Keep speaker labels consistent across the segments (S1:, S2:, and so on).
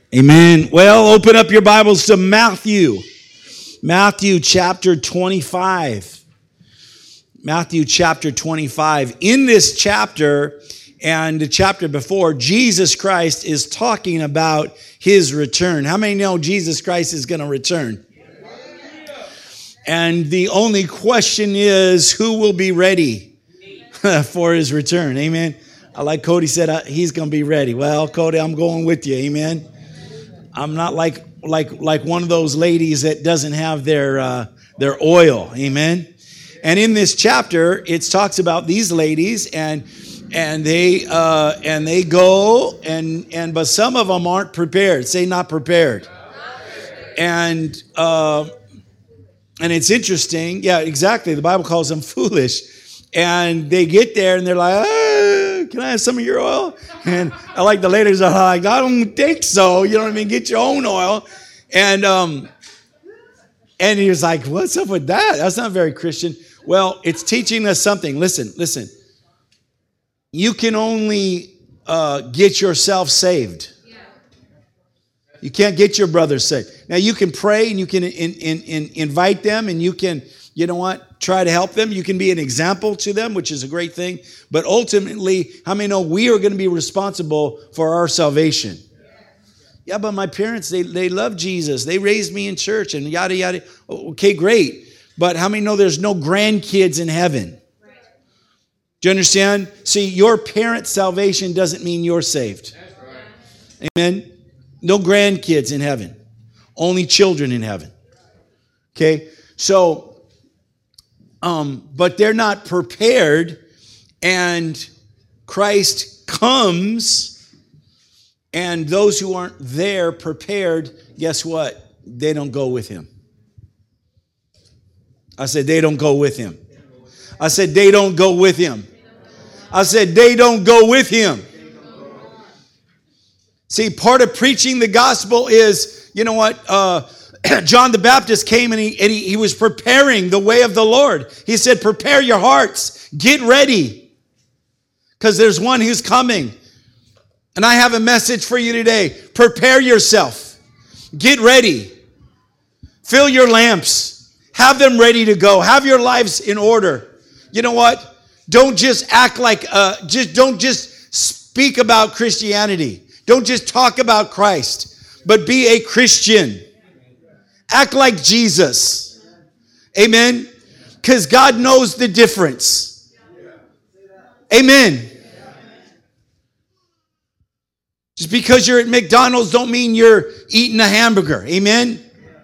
S1: Amen. Well, open up your Bibles to Matthew. Matthew chapter 25. Matthew chapter 25. In this chapter and the chapter before, Jesus Christ is talking about his return. How many know Jesus Christ is going to return? And the only question is, who will be ready for his return? Amen. I like Cody said he's going to be ready. Well, Cody, I'm going with you. Amen. I'm not like one of those ladies that doesn't have their oil. Amen. And in this chapter, it talks about these ladies and they go but some of them aren't prepared. Say not prepared. And it's interesting. Yeah, exactly. The Bible calls them foolish. And they get there and they're like, can I have some of your oil? And I like the ladies are like, I don't think so. You know what I mean? Get your own oil. And he was like, what's up with that? That's not very Christian. Well, it's teaching us something. Listen. You can only get yourself saved. You can't get your brothers saved. Now, you can pray and you can invite them and you can, you know what, try to help them. You can be an example to them, which is a great thing. But ultimately, how many know we are going to be responsible for our salvation? Yeah, but my parents, they love Jesus. They raised me in church and yada, yada. Okay, great. But how many know there's no grandkids in heaven? Do you understand? See, your parents' salvation doesn't mean you're saved. Amen? No grandkids in heaven. Only children in heaven. Okay? So, but they're not prepared, and Christ comes, and those who aren't there prepared, guess what? They don't go with him. I said, they don't go with him. I said, they don't go with him. I said, they don't go with him. See, part of preaching the gospel is, you know what? John the Baptist came and he was preparing the way of the Lord. He said, prepare your hearts. Get ready. Because there's one who's coming. And I have a message for you today. Prepare yourself. Get ready. Fill your lamps. Have them ready to go. Have your lives in order. You know what? Don't just act like, don't just speak about Christianity. Don't just talk about Christ, but be a Christian. Act like Jesus. Amen? Because God knows the difference. Amen. Just because you're at McDonald's don't mean you're eating a hamburger. Amen?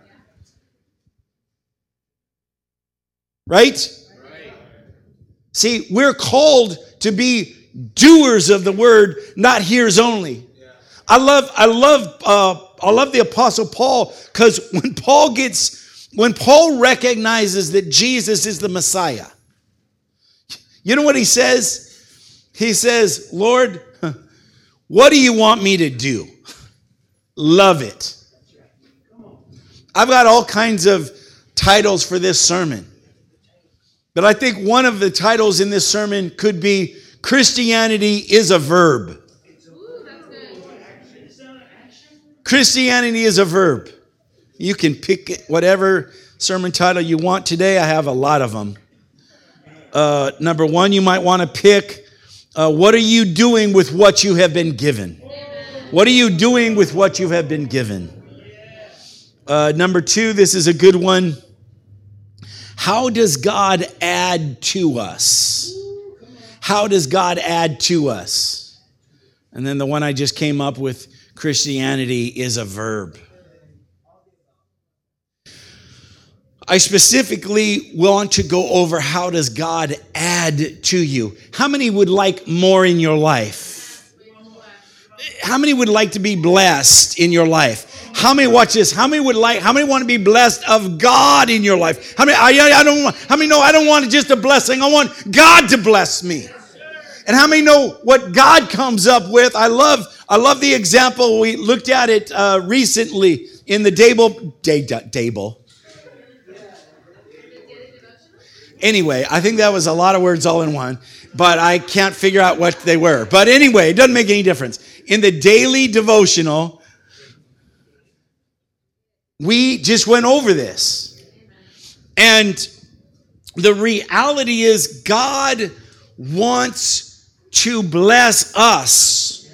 S1: Right? See, we're called to be doers of the word, not hearers only. I love the Apostle Paul, because when Paul recognizes that Jesus is the Messiah, you know what he says? He says, Lord, what do you want me to do? Love it. I've got all kinds of titles for this sermon. But I think one of the titles in this sermon could be Christianity is a verb. Christianity is a verb. You can pick whatever sermon title you want today. I have a lot of them. Number one, you might want to pick, what are you doing with what you have been given? What are you doing with what you have been given? Number two, this is a good one. How does God add to us? How does God add to us? And then the one I just came up with, Christianity is a verb. I specifically want to go over how does God add to you. How many would like more in your life? How many would like to be blessed in your life? How many, watch this, how many want to be blessed of God in your life? How many know I don't want just a blessing, I want God to bless me. And how many know what God comes up with? I love the example. We looked at it recently in the Dable. Anyway, I think that was a lot of words all in one, but I can't figure out what they were. But anyway, it doesn't make any difference. In the daily devotional, We just went over this. And the reality is God wants to bless us.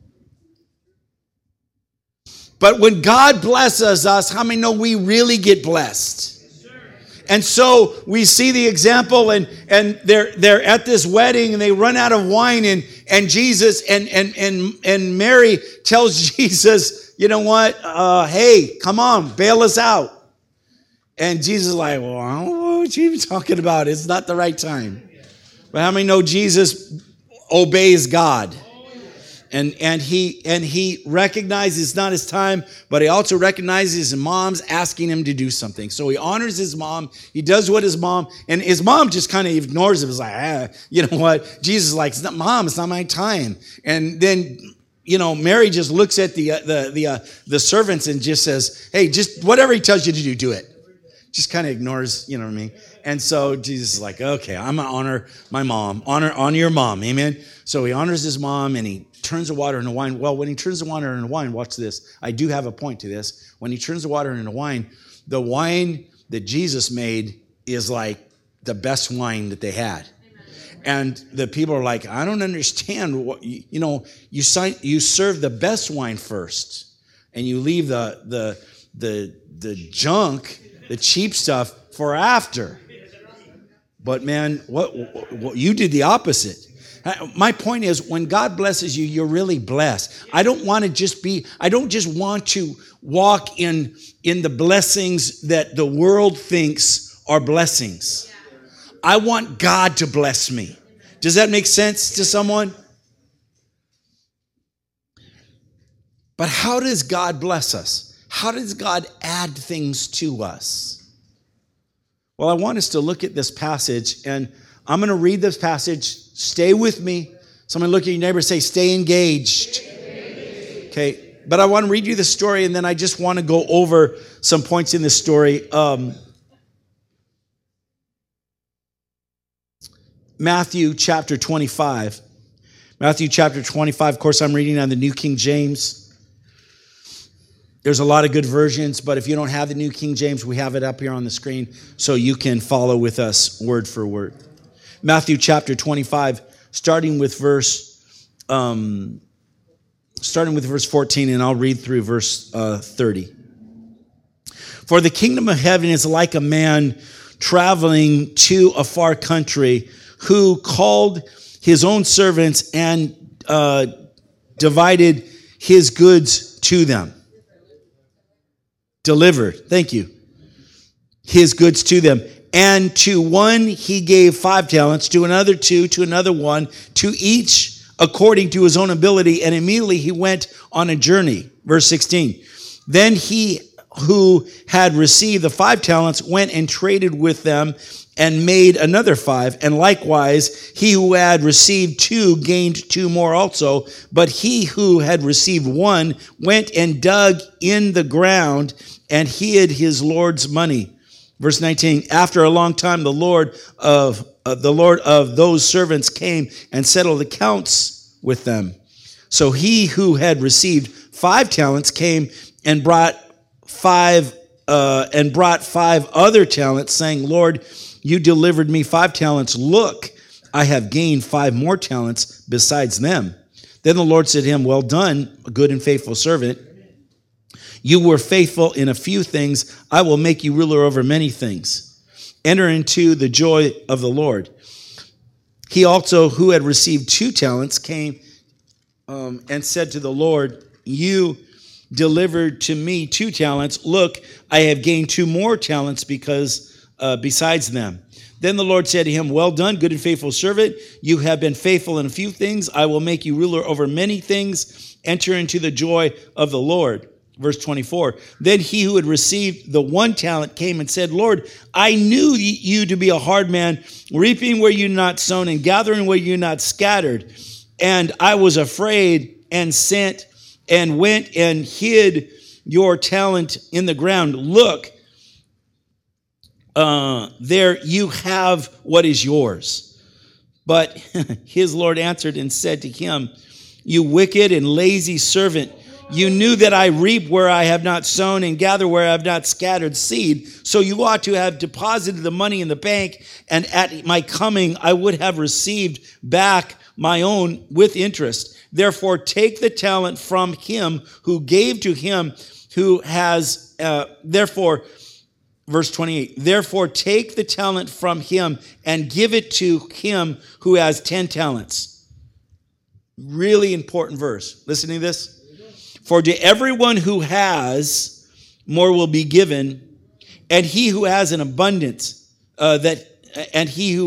S1: But when God blesses us, how many know we really get blessed? And so we see the example, and they're at this wedding, and they run out of wine, and Jesus and Mary tells Jesus, you know what? Hey, come on, bail us out. And Jesus is like, well, I don't know what you're talking about. It's not the right time. But how many know Jesus obeys God? And he recognizes it's not his time, but he also recognizes his mom's asking him to do something. So he honors his mom. He does what his mom, and his mom just kind of ignores him. It's like, you know what? Jesus is like, Mom, it's not my time. And then, you know, Mary just looks at the servants and just says, hey, just whatever he tells you to do it. Just kind of ignores, you know what I mean? And so Jesus is like, okay, I'm going to honor my mom. Honor your mom, amen? So he honors his mom, and he turns the water into wine. Well, when he turns the water into wine, watch this. I do have a point to this. When he turns the water into wine, the wine that Jesus made is like the best wine that they had. And the people are like, I don't understand. What, you know, you serve the best wine first, and you leave the junk, the cheap stuff, for after. But man, what you did the opposite. My point is, when God blesses you, you're really blessed. I don't just want to walk in the blessings that the world thinks are blessings. I want God to bless me. Does that make sense to someone? But how does God bless us? How does God add things to us? Well, I want us to look at this passage, and I'm going to read this passage. Stay with me. Someone look at your neighbor and say, stay engaged. Okay, but I want to read you the story, and then I just want to go over some points in this story. Matthew chapter 25. Matthew chapter 25, of course, I'm reading on the New King James. There's a lot of good versions, but if you don't have the New King James, we have it up here on the screen so you can follow with us word for word. Matthew chapter 25, starting with verse 14, and I'll read through verse 30. For the kingdom of heaven is like a man traveling to a far country, who called his own servants and divided his goods to them. Delivered, thank you. His goods to them. And to one he gave 5 talents, to another 2, to another 1, to each according to his own ability. And immediately he went on a journey. Verse 16. Then he who had received the 5 talents went and traded with them and made another 5. And likewise, he who had received 2 gained 2 more also. But he who had received 1 went and dug in the ground and hid his Lord's money. Verse 19, after a long time, the Lord of those servants came and settled accounts with them. So he who had received 5 talents came and brought 5 other talents, saying, Lord, you delivered me 5 talents. Look, I have gained 5 more talents besides them. Then the Lord said to him, well done, a good and faithful servant. You were faithful in a few things. I will make you ruler over many things. Enter into the joy of the Lord. He also, who had received 2 talents, came and said to the Lord, you delivered to me 2 talents. Look, I have gained 2 more talents besides them. Then the Lord said to him, well done, good and faithful servant. You have been faithful in a few things. I will make you ruler over many things. Enter into the joy of the Lord. Verse 24, then he who had received the 1 talent came and said, Lord, I knew you to be a hard man, reaping where you not sown and gathering where you not scattered. And I was afraid and sent and went and hid your talent in the ground. Look, there you have what is yours. But his Lord answered and said to him, you wicked and lazy servant, You knew that I reap where I have not sown and gather where I have not scattered seed. So you ought to have deposited the money in the bank, and at my coming I would have received back my own with interest. Therefore take the talent from him who gave to him who has, verse 28, therefore take the talent from him and give it to him who has 10 talents. Really important verse. Listening to this. For to everyone who has, more will be given, and he who has an abundance, and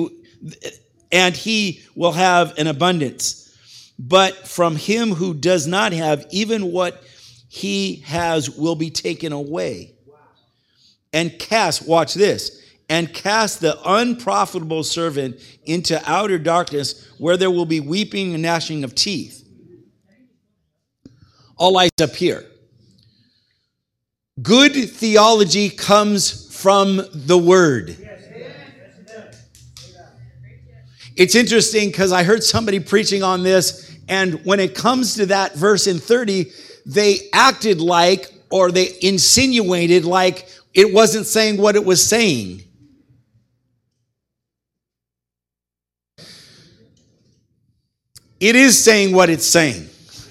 S1: he will have an abundance. But from him who does not have, even what he has will be taken away. And watch this, and cast the unprofitable servant into outer darkness, where there will be weeping and gnashing of teeth. All eyes up here. Good theology comes from the Word. It's interesting because I heard somebody preaching on this, and when it comes to that verse in 30, they acted like, or they insinuated like it wasn't saying what it was saying. It is saying what it's saying.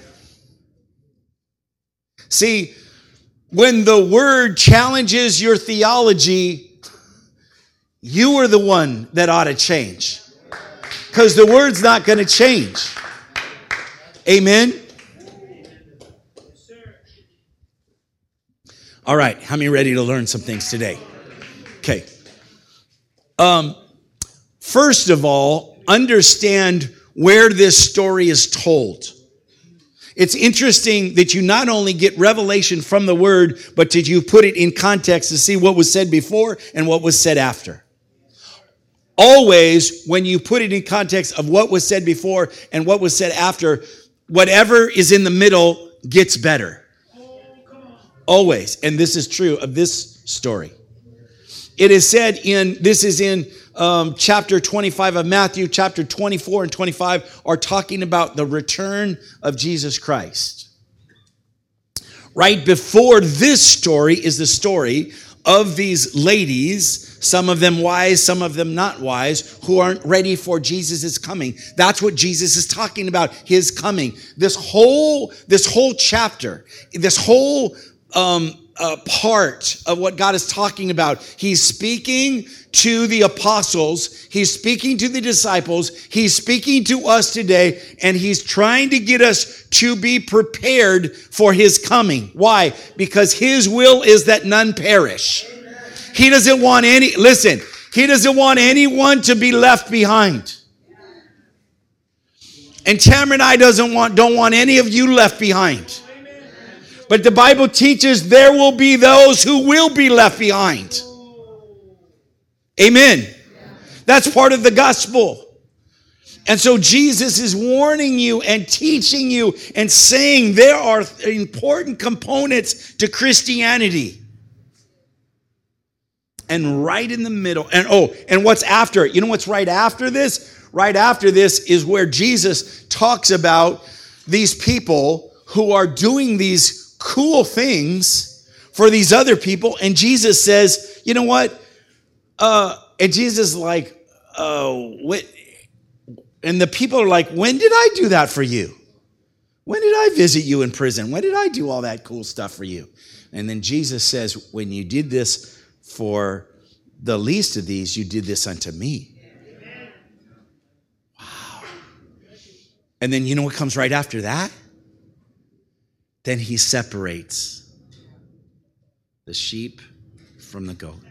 S1: See, when the Word challenges your theology, you are the one that ought to change. Because the Word's not going to change. Amen? All right, how many ready to learn some things today? Okay. First of all, understand where this story is told. It's interesting that you not only get revelation from the Word, but that you put it in context to see what was said before and what was said after. Always, when you put it in context of what was said before and what was said after, whatever is in the middle gets better. Always. And this is true of this story. It is said this is in chapter 25 of Matthew, chapter 24 and 25 are talking about the return of Jesus Christ. Right before this story is the story of these ladies, some of them wise, some of them not wise, who aren't ready for Jesus' coming. That's what Jesus is talking about, his coming. This whole chapter, this whole part of what God is talking about. He's speaking to the apostles. He's speaking to the disciples. He's speaking to us today, and he's trying to get us to be prepared for his coming. Why? Because his will is that none perish. He doesn't want he doesn't want anyone to be left behind. And Tamara and I don't want any of you left behind. But the Bible teaches there will be those who will be left behind. Amen. That's part of the gospel. And so Jesus is warning you and teaching you and saying there are important components to Christianity. And right in the middle, and what's after it? You know what's right after this? Right after this is where Jesus talks about these people who are doing these cool things for these other people. And Jesus says, you know what? And Jesus is like, what? And the people are like, when did I do that for you? When did I visit you in prison? When did I do all that cool stuff for you? And then Jesus says, when you did this for the least of these, you did this unto me. Wow. And then you know what comes right after that? Then he separates the sheep from the goat.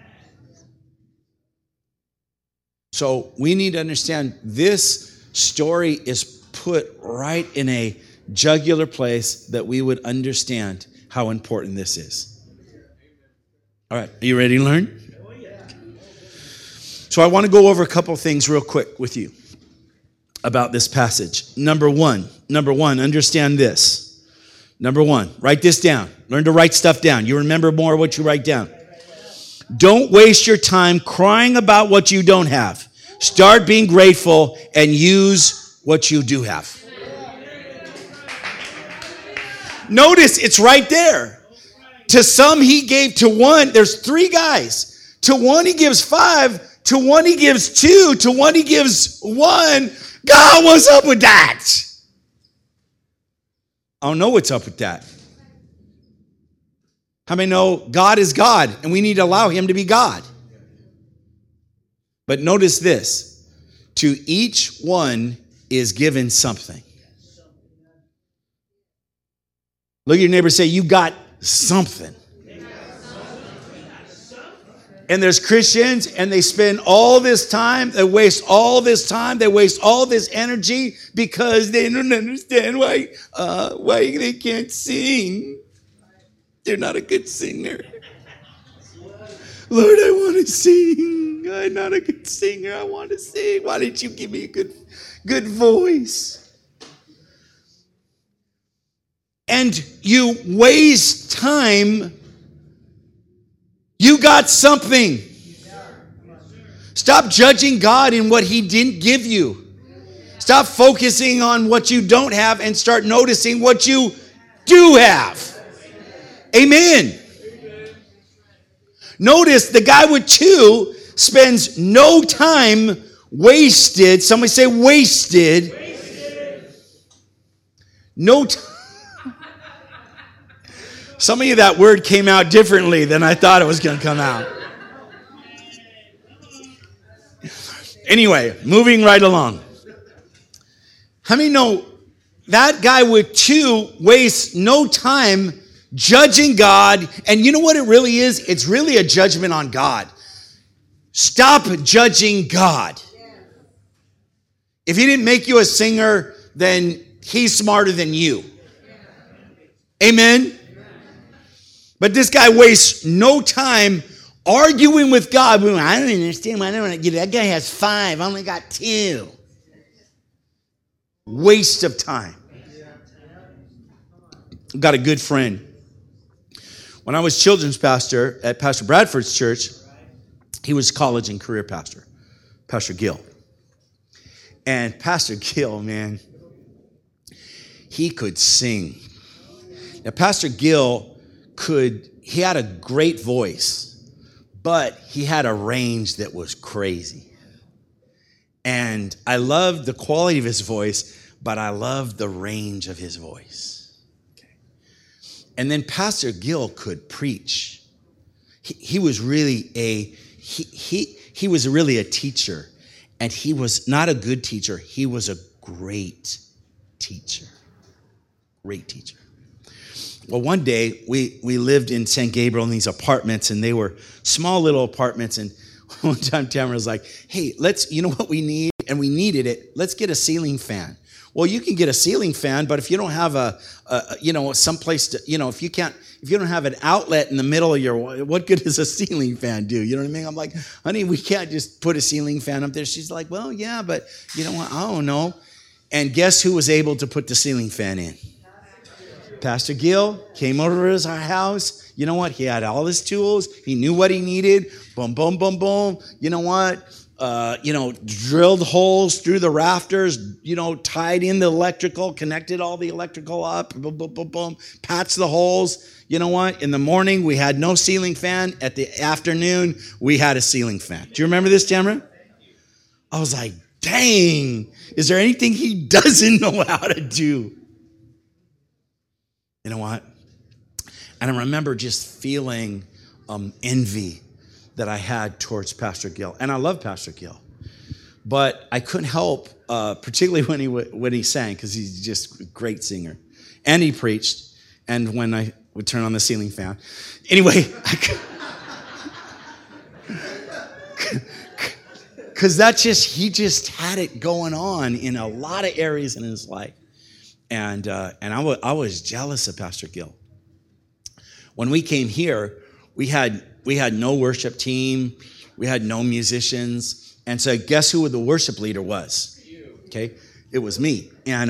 S1: So we need to understand this story is put right in a jugular place that we would understand how important this is. All right, are you ready to learn? So I want to go over a couple things real quick with you about this passage. Number one, understand this. Number one, write this down. Learn to write stuff down. You remember more what you write down. Don't waste your time crying about what you don't have. Start being grateful and use what you do have. Notice it's right there. To some he gave, to one, there's three guys. To one he gives 5, to one he gives 2, to one he gives 1. God, what's up with that? I don't know what's up with that. How many know God is God and we need to allow him to be God? But notice this. To each one is given something. Look at your neighbor and say, you got something. And there's Christians and they spend all this time, they waste all this time, they waste all this energy because they don't understand why they can't sing. They're not a good singer. Lord, I want to sing. I'm not a good singer. I want to sing. Why didn't you give me a good voice? And you waste time. You got something. Stop judging God in what he didn't give you. Stop focusing on what you don't have and start noticing what you do have. Amen. Notice the guy with 2 spends no time wasted. Somebody say wasted. No time. Some of you, that word came out differently than I thought it was going to come out. Anyway, moving right along. How many know that guy with 2 wastes no time judging God? And you know what it really is? It's really a judgment on God. Stop judging God. If he didn't make you a singer, then he's smarter than you. Amen? But this guy wastes no time arguing with God. I don't understand why I don't get it. That guy has 5. I only got 2. Waste of time. I've got a good friend. When I was children's pastor at Pastor Bradford's church, he was college and career pastor, Pastor Gill. And Pastor Gill, man, he could sing. Now, Pastor Gill he had a great voice, but he had a range that was crazy. And I loved the quality of his voice, but I loved the range of his voice. Okay. And then Pastor Gill could preach. He was really he was really a teacher, and he was not a good teacher. He was a great teacher. Great teacher. Well, one day we lived in San Gabriel in these apartments, and they were small little apartments. And one time Tamara was like, "Hey, you know what we need?" And we needed it. Let's get a ceiling fan. Well, you can get a ceiling fan, but if you don't have someplace to, if you don't have an outlet in the middle of what good does a ceiling fan do? You know what I mean? I'm like, honey, we can't just put a ceiling fan up there. She's like, well, yeah, but you know what? I don't know. And guess who was able to put the ceiling fan in? Pastor Gill came over to our house. You know what? He had all his tools. He knew what he needed. Boom, boom, boom, boom. You know what? Drilled holes through the rafters, tied in the electrical, connected all the electrical up, boom, boom, boom, boom, patched the holes. You know what? In the morning, we had no ceiling fan. At the afternoon, we had a ceiling fan. Do you remember this, Tamara? I was like, dang, is there anything he doesn't know how to do? You know what? And I remember just feeling envy that I had towards Pastor Gill. And I love Pastor Gill. But I couldn't help, particularly when he sang, because he's just a great singer. And he preached. And when I would turn on the ceiling fan. Anyway, because he just had it going on in a lot of areas in his life. And I was jealous of Pastor Gill. When we came here, we had no worship team. We had no musicians. And so guess who the worship leader was? Okay? It was me.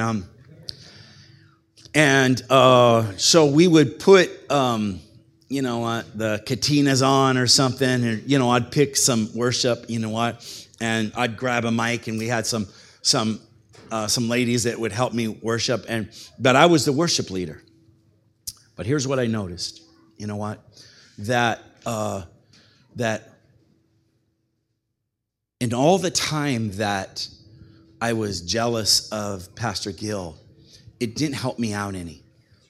S1: And so we would put, the katinas on or something. And, I'd pick some worship, and I'd grab a mic, and we had some ladies that would help me worship. But I was the worship leader. But here's what I noticed. You know what? That in all the time that I was jealous of Pastor Gill, it didn't help me out any.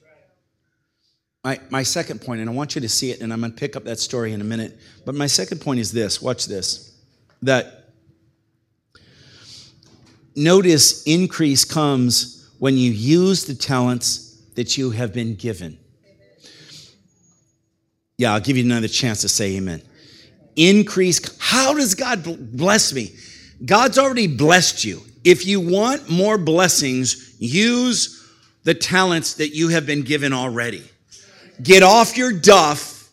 S1: My second point, and I want you to see it, and I'm going to pick up that story in a minute, but my second point is this. Watch this. That notice increase comes when you use the talents that you have been given. Yeah, I'll give you another chance to say amen. Increase. How does God bless me? God's already blessed you. If you want more blessings, use the talents that you have been given already. Get off your duff.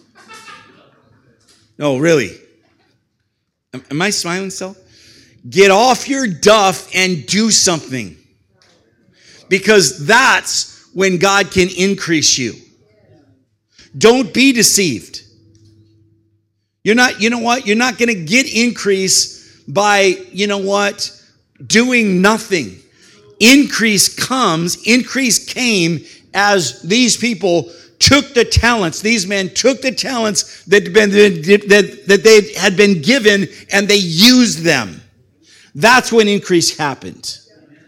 S1: No, really. Am I smiling still? Get off your duff and do something. Because that's when God can increase you. Don't be deceived. You know what? You're not going to get increase by, doing nothing. Increase came as these people took the talents. These men took the talents that they had been given and they used them. That's when increase happened.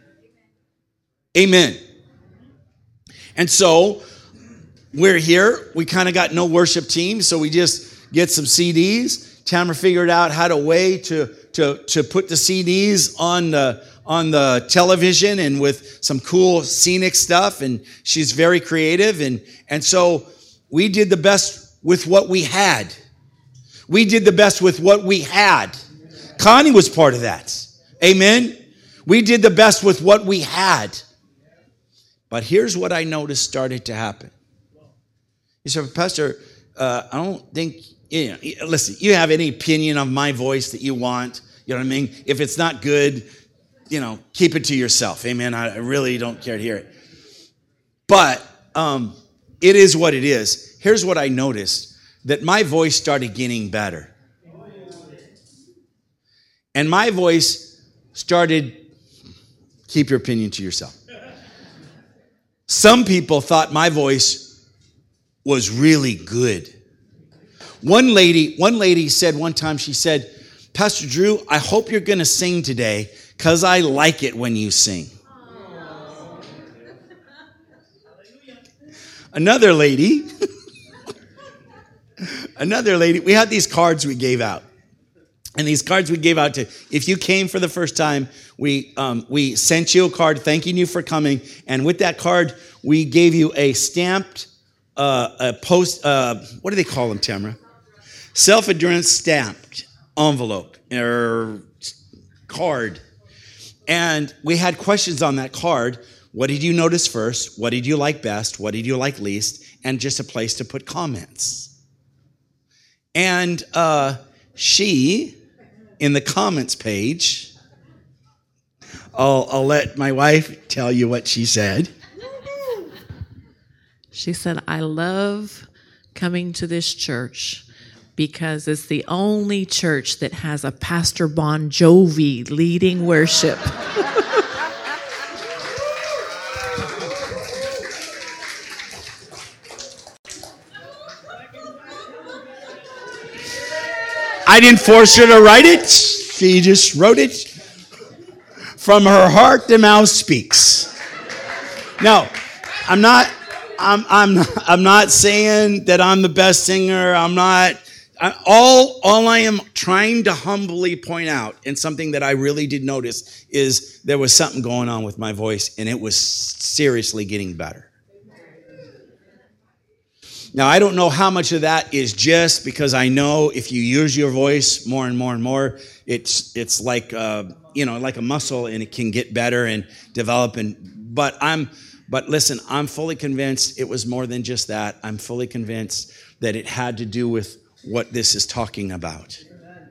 S1: Amen. And so we're here. We kind of got no worship team, so we just get some CDs. Tamara figured out how to put the CDs on the television and with some cool scenic stuff, and she's very creative, and so we did the best with what we had. We did the best with what we had. Connie was part of that. Amen. We did the best with what we had. But here's what I noticed started to happen. You said, Pastor, I don't think, listen, you have any opinion of my voice that you want. You know what I mean? If it's not good, keep it to yourself. Amen. I really don't care to hear it. But it is what it is. Here's what I noticed, that my voice started getting better. And my voice started, keep your opinion to yourself. Some people thought my voice was really good. One lady said one time, she said, Pastor Drew, I hope you're going to sing today because I like it when you sing. Another lady, we had these cards we gave out. And these cards we gave out to, if you came for the first time, we sent you a card thanking you for coming. And with that card, we gave you a stamped, what do they call them, Tamara? Self-addressed stamped envelope or card. And we had questions on that card. What did you notice first? What did you like best? What did you like least? And just a place to put comments. And she, in the comments page, I'll let my wife tell you what she said.
S2: She said, I love coming to this church because it's the only church that has a Pastor Bon Jovi leading worship.
S1: I didn't force her to write it. She just wrote it. From her heart, the mouth speaks. No, I'm not saying that I'm the best singer. All I am trying to humbly point out, and something that I really did notice, is there was something going on with my voice, and it was seriously getting better. Now, I don't know how much of that is just because I know if you use your voice more and more and more, it's like like a muscle, and it can get better and develop. But listen, I'm fully convinced it was more than just that. I'm fully convinced that it had to do with what this is talking about.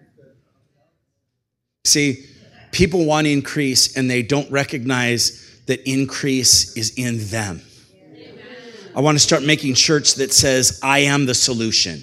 S1: See, people want increase, and they don't recognize that increase is in them. I want to start making shirts that says, I am the solution.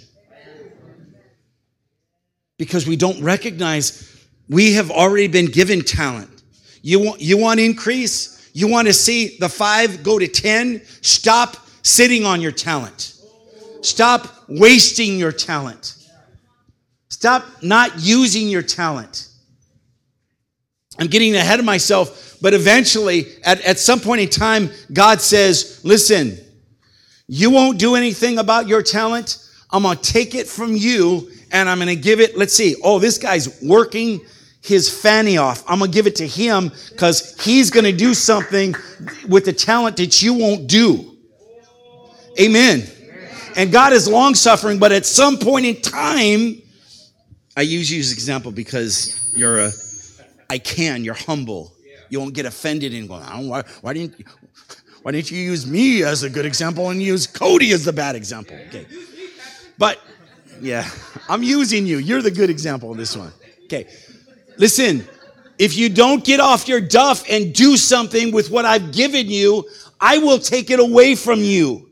S1: Because we don't recognize we have already been given talent. You want increase? You want to see the 5 go to 10? Stop sitting on your talent. Stop wasting your talent. Stop not using your talent. I'm getting ahead of myself, but eventually, at some point in time, God says, listen, you won't do anything about your talent. I'm going to take it from you, and I'm going to give it, let's see, oh, this guy's working his fanny off. I'm going to give it to him because he's going to do something with the talent that you won't do. Amen. And God is long-suffering, but at some point in time, I use you as an example because you're humble. You won't get offended and go, why didn't you use me as a good example and use Cody as the bad example? Okay. But, yeah, I'm using you. You're the good example in this one. Okay. Listen, if you don't get off your duff and do something with what I've given you, I will take it away from you.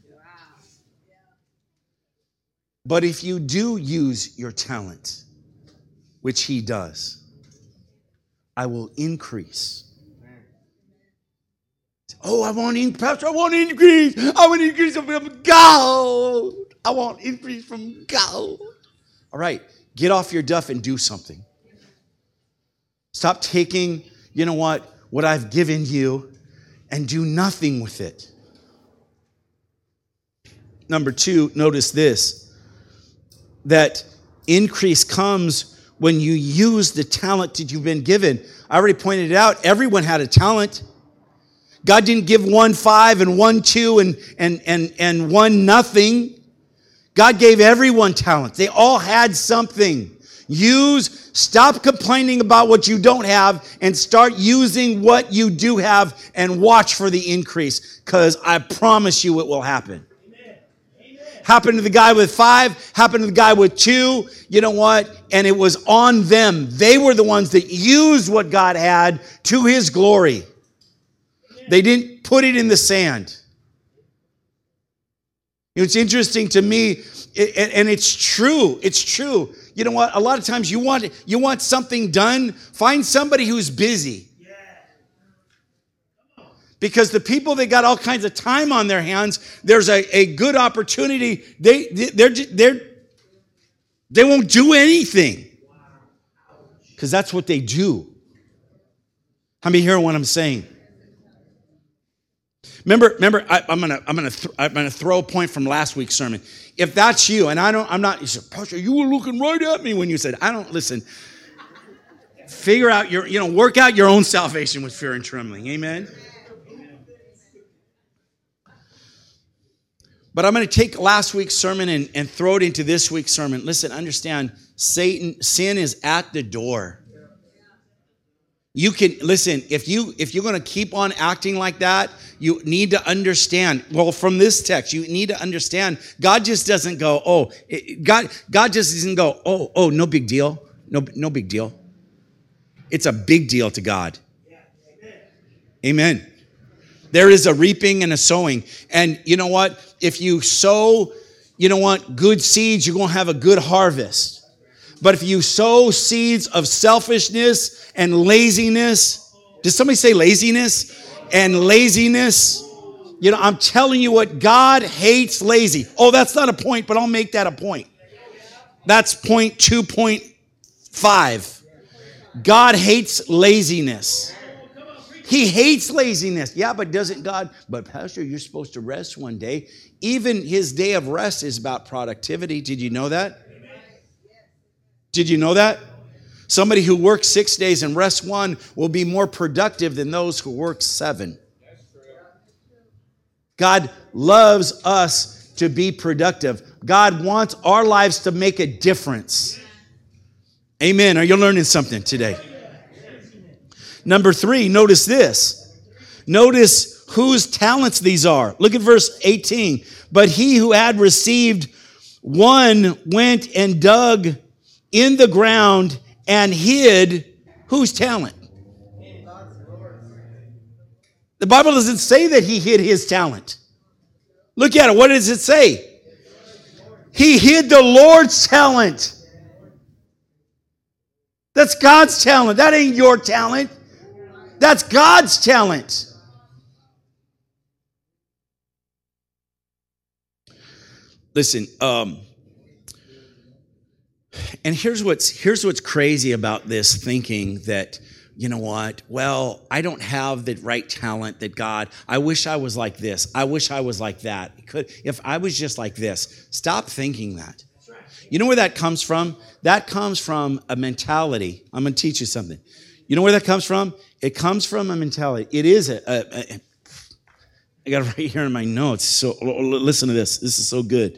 S1: But if you do use your talent, which he does, I will increase. Oh, Pastor, I want increase. I want increase from God. I want increase from God. All right, get off your duff and do something. Stop taking, what I've given you and do nothing with it. Number 2, notice this, that increase comes when you use the talent that you've been given. I already pointed it out. Everyone had a talent. God didn't give one 5 and one 2 and one nothing. God gave everyone talent. They all had something. Stop complaining about what you don't have and start using what you do have and watch for the increase, because I promise you it will happen. Happened to the guy with 5, happened to the guy with 2. You know what? And it was on them. They were the ones that used what God had to his glory. They didn't put it in the sand. It's interesting to me, and it's true. It's true. You know what? A lot of times you want something done, find somebody who's busy. Because the people that got all kinds of time on their hands, there's a good opportunity. They won't do anything. Because that's what they do. How many hear what I'm saying? Remember, I'm gonna throw a point from last week's sermon. If that's you, and you said, Pastor, you were looking right at me when you said, listen. Figure out work out your own salvation with fear and trembling. Amen. But I'm going to take last week's sermon and throw it into this week's sermon. Listen, understand, sin is at the door. You can, listen, if you're going to keep on acting like that, you need to understand, from this text, you need to understand, God just doesn't go, God just doesn't go, no big deal. No big deal. It's a big deal to God. Amen. There is a reaping and a sowing. And you know what? If you sow, good seeds, you're going to have a good harvest. But if you sow seeds of selfishness and laziness, did somebody say laziness? And laziness, I'm telling you what, God hates lazy. Oh, that's not a point, but I'll make that a point. That's point 2.5. God hates laziness. He hates laziness. Yeah, but doesn't God? But Pastor, you're supposed to rest one day. Even his day of rest is about productivity. Did you know that? Did you know that? Somebody who works 6 days and rests 1 will be more productive than those who work 7. God loves us to be productive. God wants our lives to make a difference. Amen. Are you learning something today? Number 3, notice this. Notice whose talents these are. Look at verse 18. But he who had received 1 went and dug in the ground and hid whose talent? The Bible doesn't say that he hid his talent. Look at it. What does it say? He hid the Lord's talent. That's God's talent. That ain't your talent. That's God's talent. Listen, and here's what's crazy about this thinking that, you know what? Well, I don't have the right talent that God, I wish I was like this. I wish I was like that. If I was just like this. Stop thinking that. You know where that comes from? That comes from a mentality. I'm going to teach you something. You know where that comes from? It comes from a mentality. It is I got it right here in my notes. So listen to this. This is so good.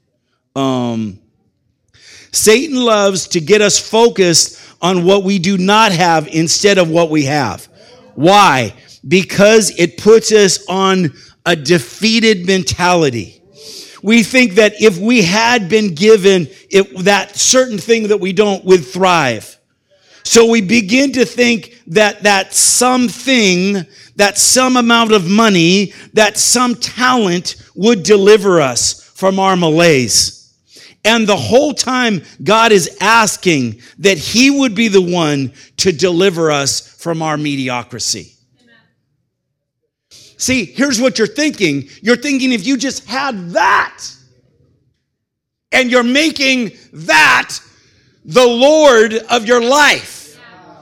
S1: Satan loves to get us focused on what we do not have instead of what we have. Why? Because it puts us on a defeated mentality. We think that if we had been given that certain thing that we don't, would thrive. So we begin to think that something, that some amount of money, that some talent would deliver us from our malaise. And the whole time, God is asking that He would be the one to deliver us from our mediocrity. Amen. See, here's what you're thinking. You're thinking if you just had that, and you're making that the Lord of your life.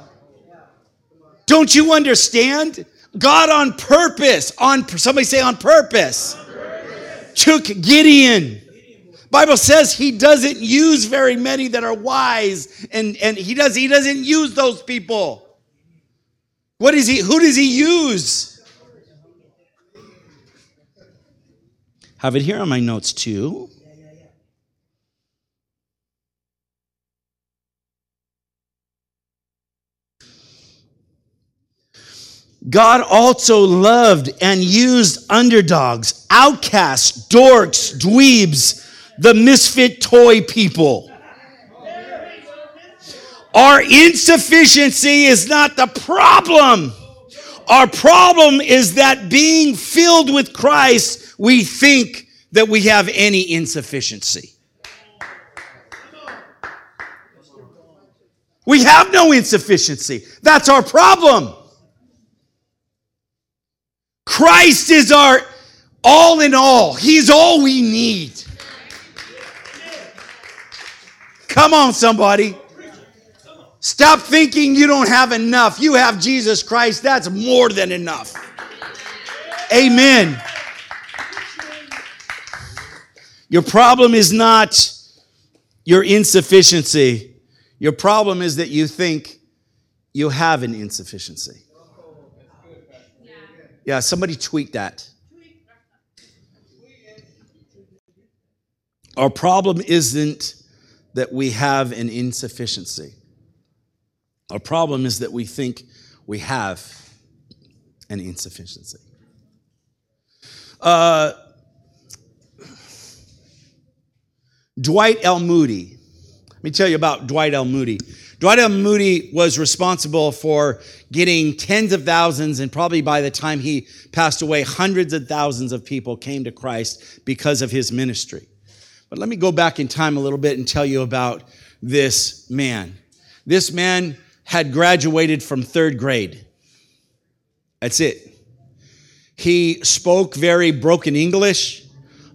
S1: Don't you understand? God on purpose, somebody say on purpose, took Gideon. Bible says He doesn't use very many that are wise, and he doesn't use those people. Who does He use? Have it here on my notes too. God also loved and used underdogs, outcasts, dorks, dweebs, the misfit toy people. Our insufficiency is not the problem. Our problem is that being filled with Christ, we think that we have any insufficiency. We have no insufficiency. That's our problem. Christ is our all in all. He's all we need. Come on, somebody. Stop thinking you don't have enough. You have Jesus Christ. That's more than enough. Amen. Your problem is not your insufficiency. Your problem is that you think you have an insufficiency. Yeah, somebody tweet that. Our problem isn't that we have an insufficiency. Our problem is that we think we have an insufficiency. Dwight L. Moody. Let me tell you about Dwight L. Moody. Dwight L. Moody was responsible for getting tens of thousands, and probably by the time he passed away, hundreds of thousands of people came to Christ because of his ministry. But let me go back in time a little bit and tell you about this man. This man had graduated from 3rd grade. That's it. He spoke very broken English,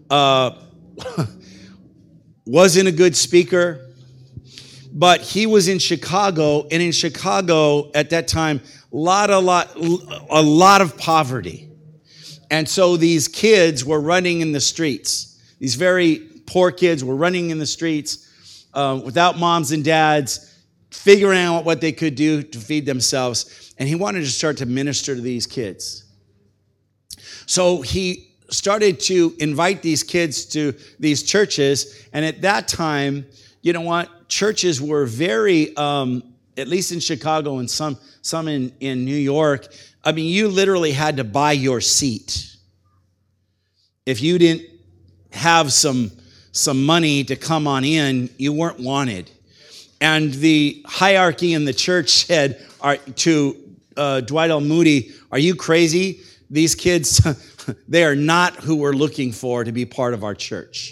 S1: wasn't a good speaker, but he was in Chicago, and in Chicago at that time, a lot of poverty. And so these kids were running in the streets. These very poor kids were running in the streets without moms and dads, figuring out what they could do to feed themselves. And he wanted to start to minister to these kids. So he started to invite these kids to these churches. And at that time, you know what? Churches were very, at least in Chicago and some in New York, I mean, you literally had to buy your seat. If you didn't have some money to come on in, you weren't wanted. And the hierarchy in the church said to Dwight L. Moody, "Are you crazy? These kids, they are not who we're looking for to be part of our church."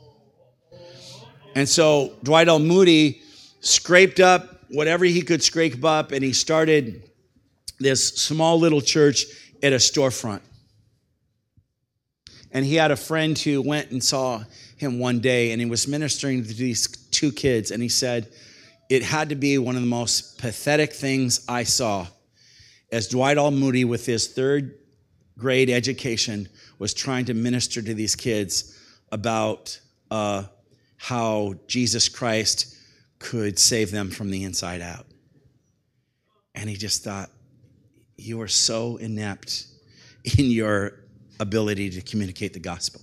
S1: And so Dwight L. Moody scraped up whatever he could scrape up, and he started this small little church at a storefront. And he had a friend who went and saw him one day, and he was ministering to these two kids, and he said, it had to be one of the most pathetic things I saw as Dwight L. Moody, with his third grade education, was trying to minister to these kids about how Jesus Christ could save them from the inside out. And he just thought, you are so inept in your ability to communicate the gospel.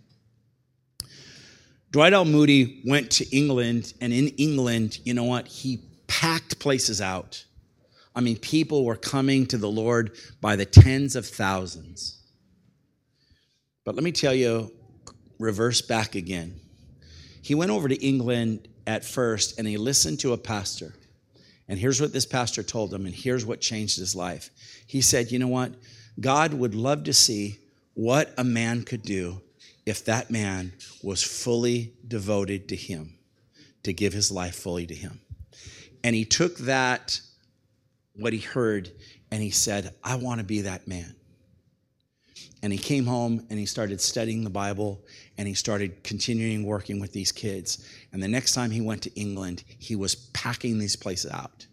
S1: Dwight L. Moody went to England, and in England, you know what? He packed places out. I mean, people were coming to the Lord by the tens of thousands. But let me tell you, reverse back again. He went over to England at first, and he listened to a pastor. And here's what this pastor told him, and here's what changed his life. He said, you know what? God would love to see what a man could do if that man was fully devoted to him, to give his life fully to him. And he took that, what he heard, and he said, I want to be that man. And he came home and he started studying the Bible, and he started continuing working with these kids. And the next time he went to England, he was packing these places out.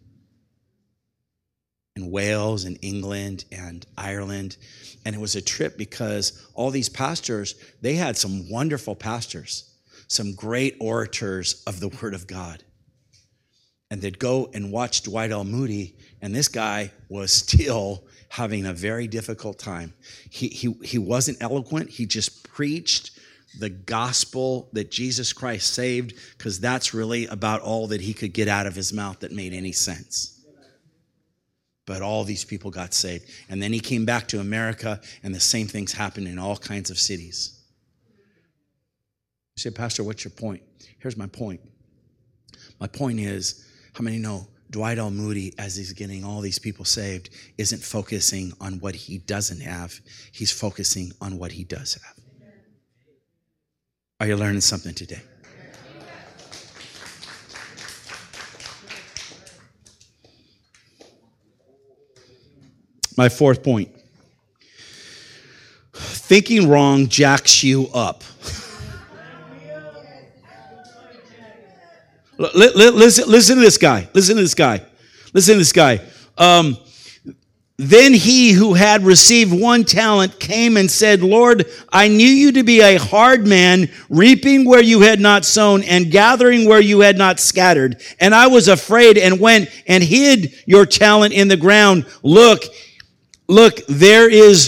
S1: In Wales and England and Ireland. And it was a trip because all these pastors, they had some wonderful pastors, some great orators of the Word of God. And they'd go and watch Dwight L. Moody, and this guy was still having a very difficult time. He wasn't eloquent. He just preached the gospel that Jesus Christ saved, because that's really about all that he could get out of his mouth that made any sense. But all these people got saved. And then he came back to America, and the same things happened in all kinds of cities. You say, Pastor, what's your point? Here's my point. My point is, how many know Dwight L. Moody, as he's getting all these people saved, isn't focusing on what he doesn't have. He's focusing on what he does have. Are you learning something today? My fourth point. Thinking wrong jacks you up. Listen to this guy. Listen to this guy. Listen to this guy. Then he who had received 1 talent came and said, Lord, I knew you to be a hard man, reaping where you had not sown and gathering where you had not scattered. And I was afraid and went and hid your talent in the ground. Look, there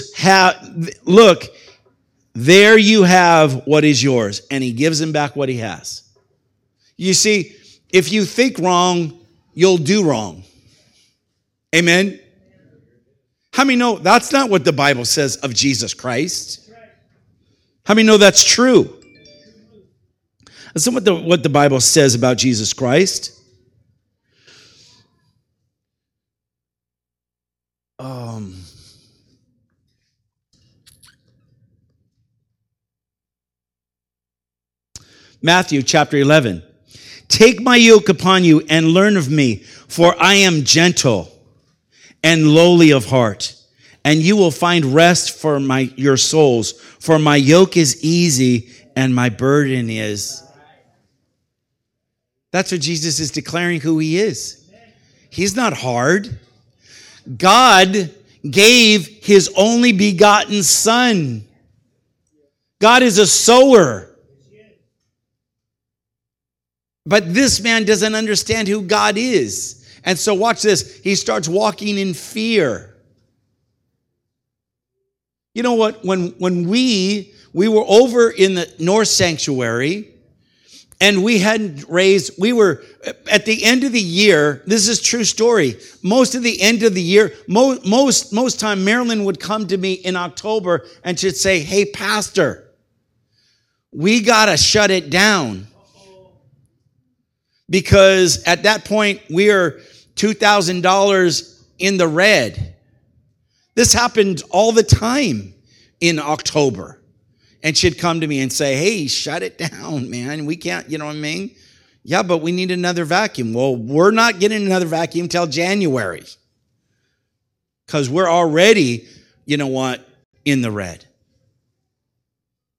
S1: you have what is yours. And he gives him back what he has. You see, if you think wrong, you'll do wrong. Amen? How many know that's not what the Bible says of Jesus Christ? How many know that's true? That's not what the Bible says about Jesus Christ. Matthew chapter 11. Take my yoke upon you and learn of me, for I am gentle and lowly of heart, and you will find rest for your souls. For my yoke is easy and my burden is. That's what Jesus is declaring who he is. He's not hard. God gave his only begotten Son. God is a sower. But this man doesn't understand who God is. And so watch this. He starts walking in fear. You know what? When we were over in the North Sanctuary, and we were at the end of the year. This is a true story. Most of the end of the year, most time Marilyn would come to me in October and she'd say, hey, Pastor, we got to shut it down. Because at that point, we are $2,000 in the red. This happened all the time in October. And she'd come to me and say, hey, shut it down, man. We can't, you know what I mean? Yeah, but we need another vacuum. Well, we're not getting another vacuum till January. Because we're already, you know what, in the red.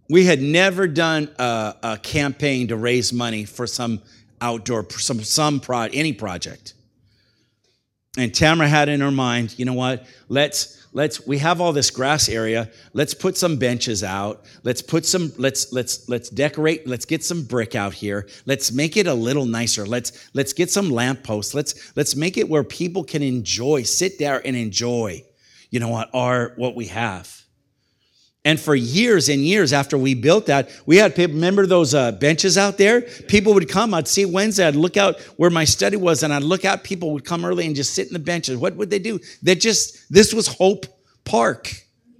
S1: We had never done a campaign to raise money for some outdoor, any project. And Tamara had in her mind, you know what? We have all this grass area. Let's put some benches out. Let's decorate. Let's get some brick out here. Let's make it a little nicer. Let's get some lampposts. Let's make it where people can sit there and enjoy, you know what we have. And for years and years after we built that, we had people, remember those benches out there? People would come, I'd see Wednesday, I'd look out where my study was, and I'd look out, people would come early and just sit in the benches. What would they do? This was Hope Park.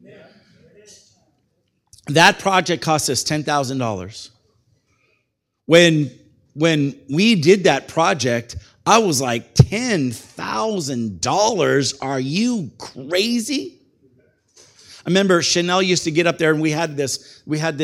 S1: That project cost us $10,000. When we did that project, I was like, $10,000? Are you crazy? I remember Chanel used to get up there and we had this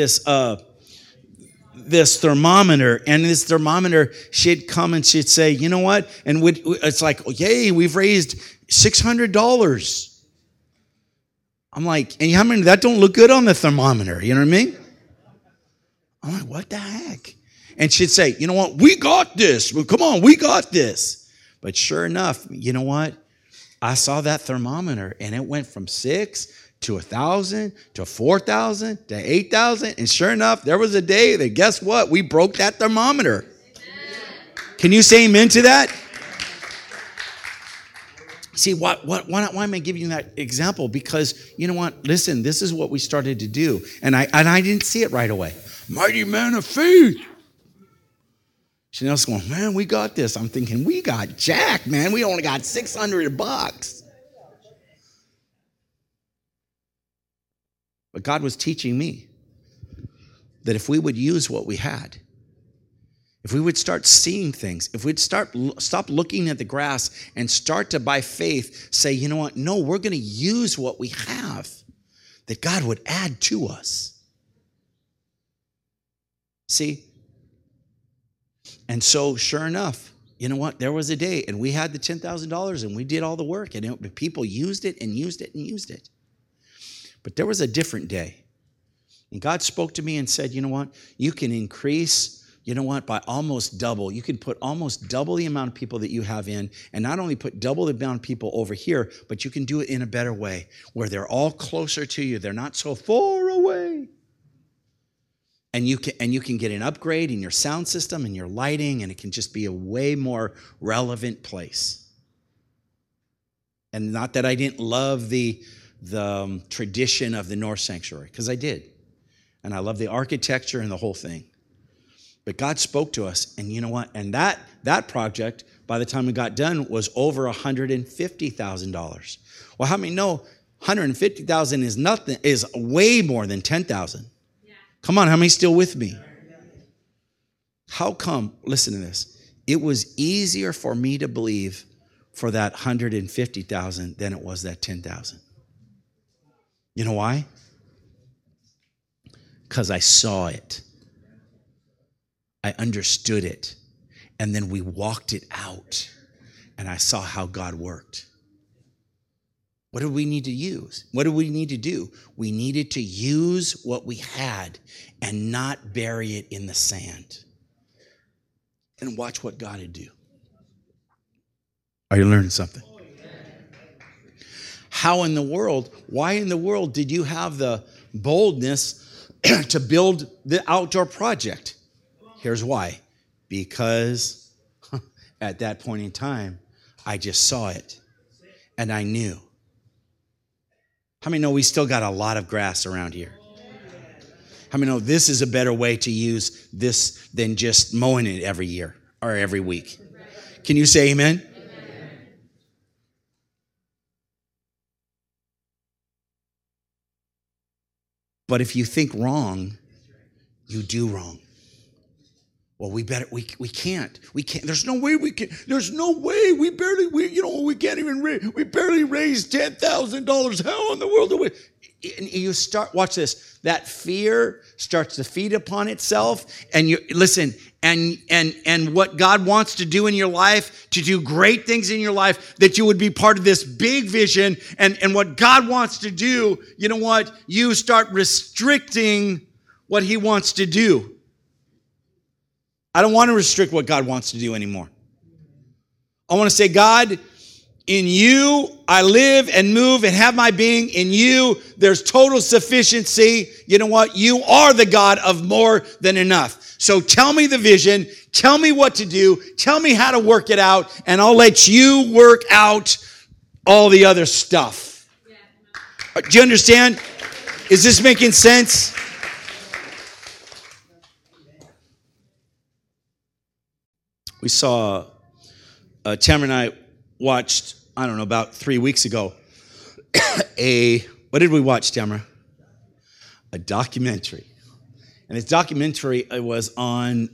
S1: thermometer, and this thermometer, she'd come and she'd say, you know what? And it's like, yay, we've raised $600. I'm like, and how many, that don't look good on the thermometer, you know what I mean? I'm like, what the heck? And she'd say, you know what? We got this. Well, come on, we got this. But sure enough, you know what? I saw that thermometer and it went from 6 to 1,000 to 4,000 to 8,000. And sure enough, there was a day that, guess what? We broke that thermometer. Amen. Can you say amen to that? See, why am I giving you that example? Because, you know what? Listen, this is what we started to do. And I didn't see it right away. Mighty man of faith. Chanel's going, man, we got this. I'm thinking, we got jack, man. We only got $600. But God was teaching me that if we would use what we had, if we would start seeing things, if we'd stop looking at the grass and start to, by faith, say, you know what? No, we're going to use what we have, that God would add to us. See? And so, sure enough, you know what? There was a day, and we had the $10,000, and we did all the work, and people used it and used it and used it. But there was a different day. And God spoke to me and said, you know what? You can increase, you know what, by almost double. You can put almost double the amount of people that you have in, and not only put double the amount of people over here, but you can do it in a better way, where they're all closer to you. They're not so far away. And you can get an upgrade in your sound system and your lighting, and it can just be a way more relevant place. And not that I didn't love the tradition of the North Sanctuary, because I did. And I love the architecture and the whole thing. But God spoke to us, and you know what? And that project, by the time we got done, was over $150,000. Well, how many know $150,000 is way more than $10,000? Yeah. Come on, how many still with me? How come, listen to this, it was easier for me to believe for that $150,000 than it was that $10,000? You know why? Because I saw it. I understood it. And then we walked it out. And I saw how God worked. What did we need to use? What did we need to do? We needed to use what we had and not bury it in the sand. And watch what God would do. Are you learning something? Why in the world did you have the boldness to build the outdoor project? Here's why. Because at that point in time, I just saw it and I knew. How many know we still got a lot of grass around here? How many know this is a better way to use this than just mowing it every year or every week? Can you say amen? But if you think wrong, you do wrong. Well, we can't. There's no way we can. There's no way we barely raised $10,000. How in the world do we? And you start, watch this. That fear starts to feed upon itself. And you listen, and what God wants to do in your life, to do great things in your life, that you would be part of this big vision. And what God wants to do, you know what? You start restricting what he wants to do. I don't want to restrict what God wants to do anymore. I want to say, God, in you, I live and move and have my being. In you, there's total sufficiency. You know what? You are the God of more than enough. So tell me the vision. Tell me what to do. Tell me how to work it out. And I'll let you work out all the other stuff. Do you understand? Is this making sense? We saw, Tamara and I watched, I don't know, about 3 weeks ago, what did we watch, Tamara? A documentary. And this documentary was on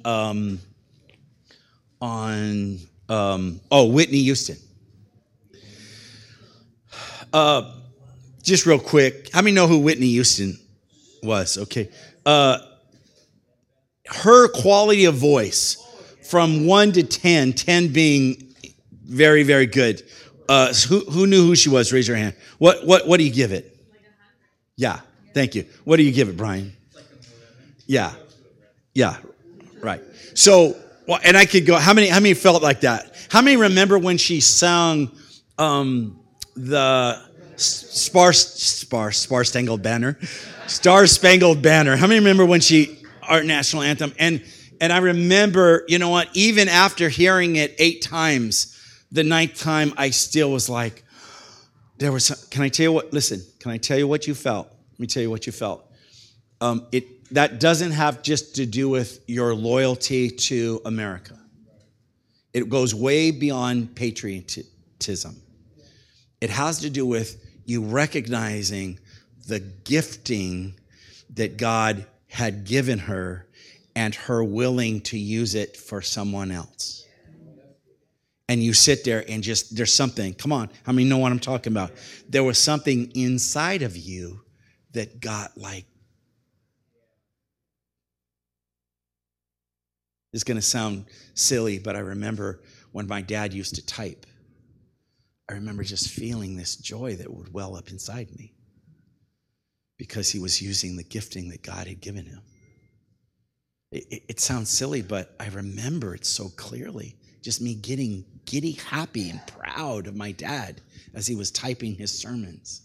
S1: Whitney Houston. Just real quick, how many know who Whitney Houston was? Okay. Her quality of voice from 1 to 10, 10 being very, very good. Who knew who she was? Raise your hand. What do you give it? Yeah, thank you. What do you give it, Brian? Yeah, right. So, and I could go. How many felt like that? How many remember when she sung the Star Spangled Banner? Star Spangled Banner. How many remember when our national anthem? And I remember, you know what? Even after hearing it 8 times, the 9th time, I still was like, can I tell you what? Listen, can I tell you what you felt? Let me tell you what you felt. That doesn't have just to do with your loyalty to America. It goes way beyond patriotism. It has to do with you recognizing the gifting that God had given her and her willing to use it for someone else. And you sit there and just, there's something, come on, how many know what I'm talking about? There was something inside of you that got like, it's going to sound silly, but I remember when my dad used to type, I remember just feeling this joy that would well up inside me because he was using the gifting that God had given him. It sounds silly, but I remember it so clearly. Just me getting giddy, happy, and proud of my dad as he was typing his sermons.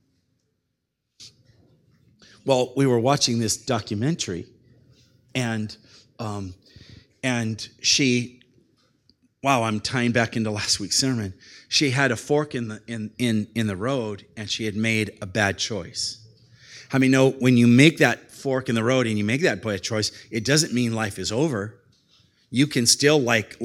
S1: Well, we were watching this documentary, and she, wow, I'm tying back into last week's sermon. She had a fork in the road, and she had made a bad choice. How many know when you make that fork in the road and you make that bad choice, it doesn't mean life is over. You can still, like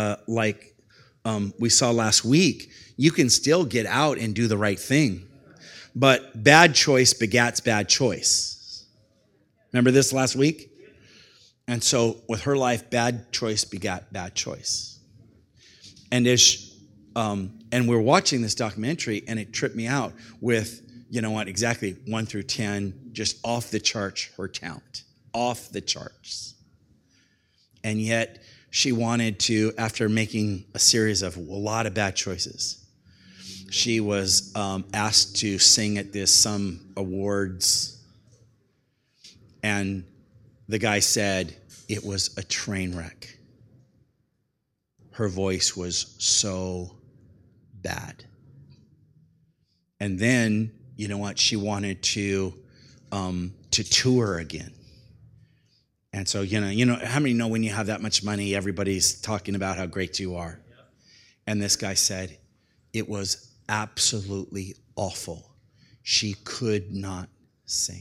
S1: we saw last week, you can still get out and do the right thing. But bad choice begats bad choice. Remember this last week? And so with her life, bad choice begat bad choice. And and we're watching this documentary, and it tripped me out with, you know what, exactly 1 through 10, just off the charts, her talent, off the charts. And yet she wanted to, after making a series of a lot of bad choices, she was asked to sing at some awards. And the guy said it was a train wreck. Her voice was so bad. And then, you know what, she wanted to tour again. And so, you know, how many know when you have that much money, everybody's talking about how great you are? And this guy said, it was absolutely awful. She could not sing.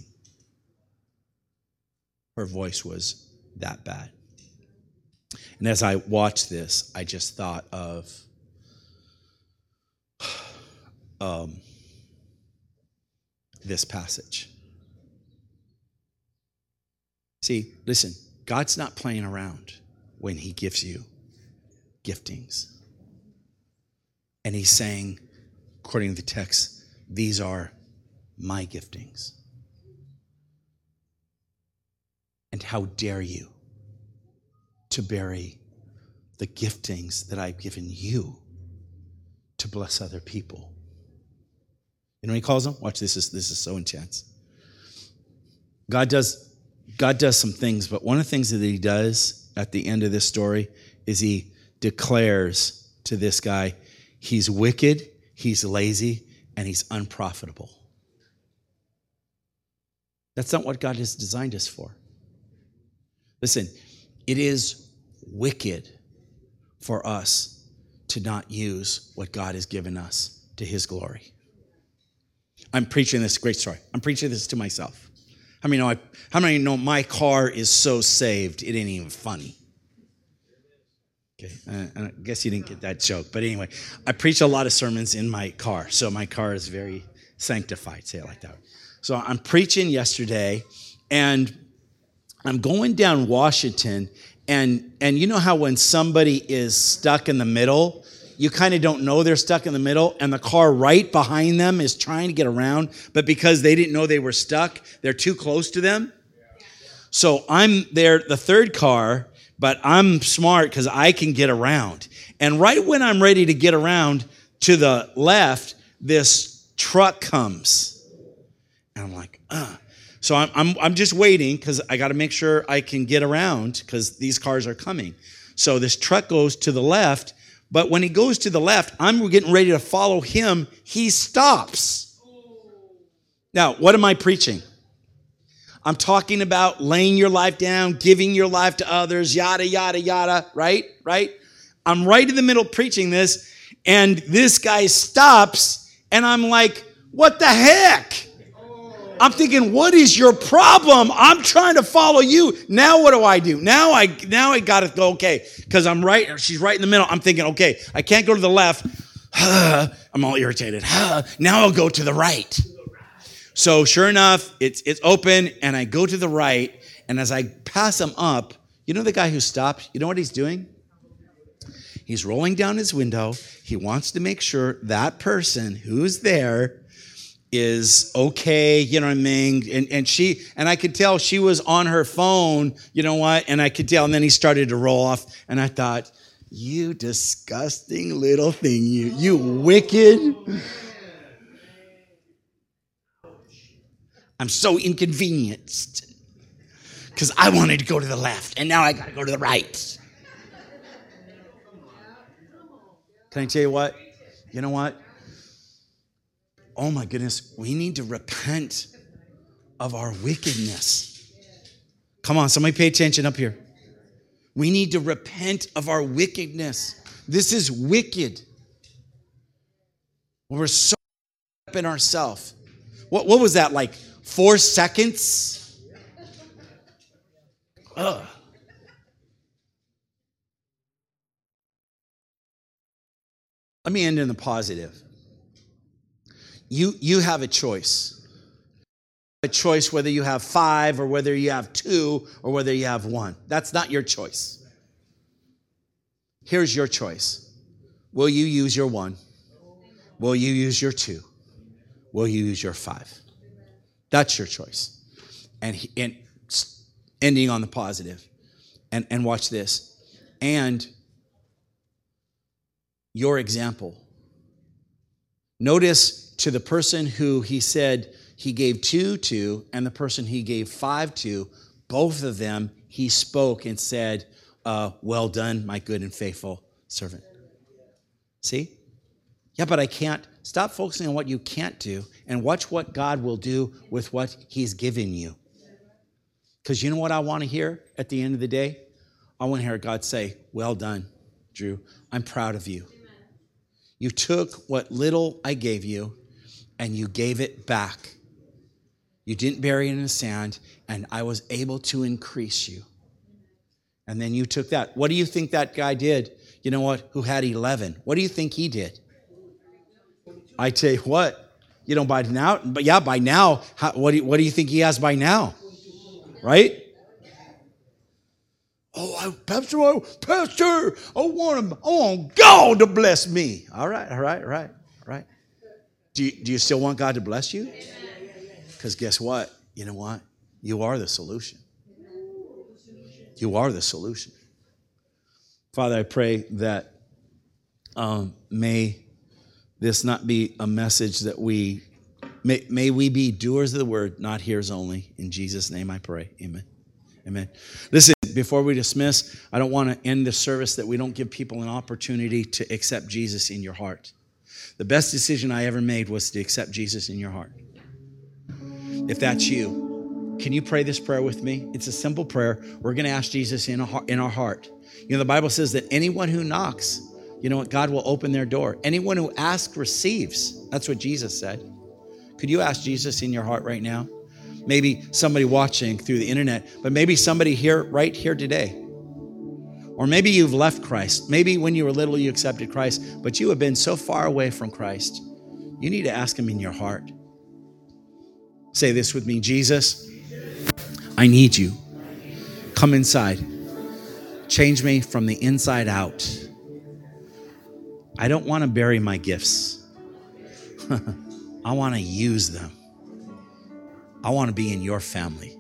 S1: Her voice was that bad. And as I watched this, I just thought of this passage. See, listen, God's not playing around when he gives you giftings. And he's saying, according to the text, these are my giftings. And how dare you to bury the giftings that I've given you to bless other people. You know what he calls them? Watch, this is so intense. God does God does some things, but one of the things that he does at the end of this story is he declares to this guy, he's wicked, he's lazy, and he's unprofitable. That's not what God has designed us for. Listen, it is wicked for us to not use what God has given us to his glory. I'm preaching this great story. I'm preaching this to myself. How many know my car is so saved, it ain't even funny? Okay, I guess you didn't get that joke. But anyway, I preach a lot of sermons in my car. So my car is very sanctified, say it like that. So I'm preaching yesterday, and I'm going down Washington, and you know how when somebody is stuck in the middle, you kind of don't know they're stuck in the middle, and the car right behind them is trying to get around, but because they didn't know they were stuck, they're too close to them. So I'm there, the third car, but I'm smart because I can get around. And right when I'm ready to get around to the left, this truck comes. And I'm like, So I'm just waiting because I got to make sure I can get around because these cars are coming. So this truck goes to the left, but when he goes to the left, I'm getting ready to follow him. He stops. Now, what am I preaching? I'm talking about laying your life down, giving your life to others, yada, yada, yada, right? I'm right in the middle preaching this, and this guy stops, and I'm like, what the heck? I'm thinking, what is your problem? I'm trying to follow you. Now what do? Now I got to go, okay, because I'm right. She's right in the middle. I'm thinking, okay, I can't go to the left. I'm all irritated. Now I'll go to the right. So sure enough, it's open, and I go to the right, and as I pass him up, you know the guy who stopped? You know what he's doing? He's rolling down his window. He wants to make sure that person who's there is okay, you know what I mean? And I could tell she was on her phone, you know what? And I could tell, and then he started to roll off, and I thought, you disgusting little thing, you wicked. I'm so inconvenienced because I wanted to go to the left, and now I got to go to the right. Can I tell you what? You know what? Oh my goodness, we need to repent of our wickedness. Come on, somebody pay attention up here. We need to repent of our wickedness. This is wicked. We're so up in ourselves. What was that, like 4 seconds? Ugh. Let me end in the positive. You have a choice. A choice whether you have 5 or whether you have 2 or whether you have 1. That's not your choice. Here's your choice. Will you use your 1? Will you use your 2? Will you use your 5? That's your choice. And ending on the positive. And watch this. And your example. Notice to the person who he said he gave 2 to and the person he gave 5 to, both of them he spoke and said, well done, my good and faithful servant. See? Yeah, but I can't. Stop focusing on what you can't do and watch what God will do with what he's given you. Because you know what I want to hear at the end of the day? I want to hear God say, well done, Drew. I'm proud of you. You took what little I gave you and you gave it back. You didn't bury it in the sand, and I was able to increase you. And then you took that. What do you think that guy did? You know what? Who had 11. What do you think he did? I tell you what, by now, what do you think he has by now? Right? Pastor, I want God to bless me. All right. Do you still want God to bless you? Because guess what? You know what? You are the solution. You are the solution. Father, I pray that may this not be a message that may we be doers of the word, not hearers only. In Jesus' name I pray. Amen. Amen. Listen, before we dismiss, I don't want to end the service that we don't give people an opportunity to accept Jesus in your heart. The best decision I ever made was to accept Jesus in your heart. If that's you, can you pray this prayer with me? It's a simple prayer. We're going to ask Jesus in our heart. You know, the Bible says that anyone who knocks, you know what, God will open their door. Anyone who asks receives. That's what Jesus said. Could you ask Jesus in your heart right now? Maybe somebody watching through the internet, but maybe somebody here, right here today. Or maybe you've left Christ. Maybe when you were little, you accepted Christ, but you have been so far away from Christ. You need to ask him in your heart. Say this with me. Jesus, I need you. Come inside. Change me from the inside out. I don't want to bury my gifts. I want to use them. I want to be in your family.